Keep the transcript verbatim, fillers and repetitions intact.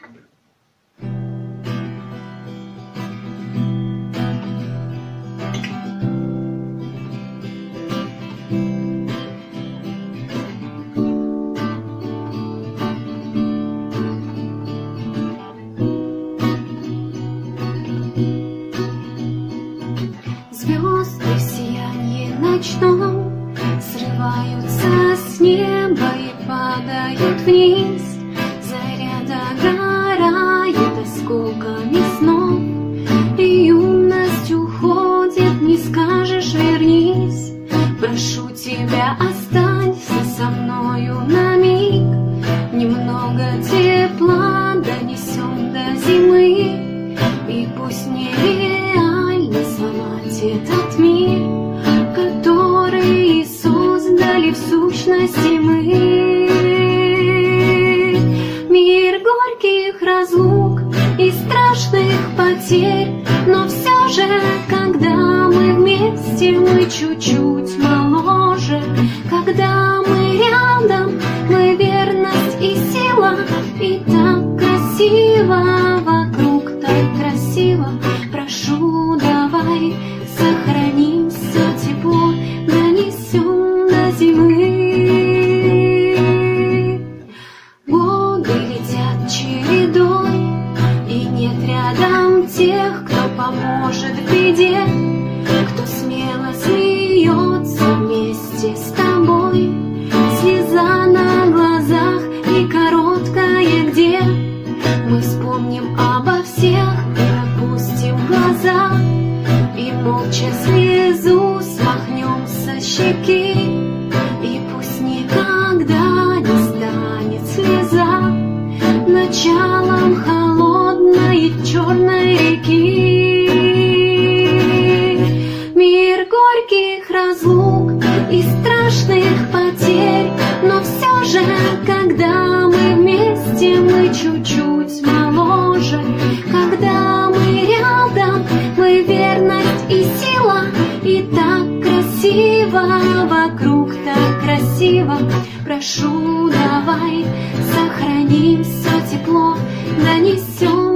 Звезды в сиянии ночном срываются с неба и падают вниз. Заря догорает осколками снов, и юность уходит, не скажешь вернись. Прошу тебя, останься со мною на миг, немного тепла донесем до зимы, и пусть нереально сломать этот мир, который создали в сущности мы. Мир горьких разлук и страшных потерь, но все же, когда мы вместе, мы чуть-чуть моложе. Когда мы рядом, мы верность и сила, и так красиво вокруг, так красиво. Прошу, давай сохраним все тепло, донесем до зимы. Годы летят чередой, и нет рядом тех, кто поможет в беде, кто смело смеется вместе с тобой. Слеза на глазах и короткая где, мы вспомним обо всех, пропустим глаза и молча слезу смахнем со щеки. И пусть никогда не станет слеза началом холодной черной реки. Мир горьких разлук и страшных потерь, но все же, когда мы вместе, мы чуть-чуть моложе. Когда мы рядом, мы верность и сила, и так красиво вокруг, так красиво. Прошу, давай сохраним все тепло, донесем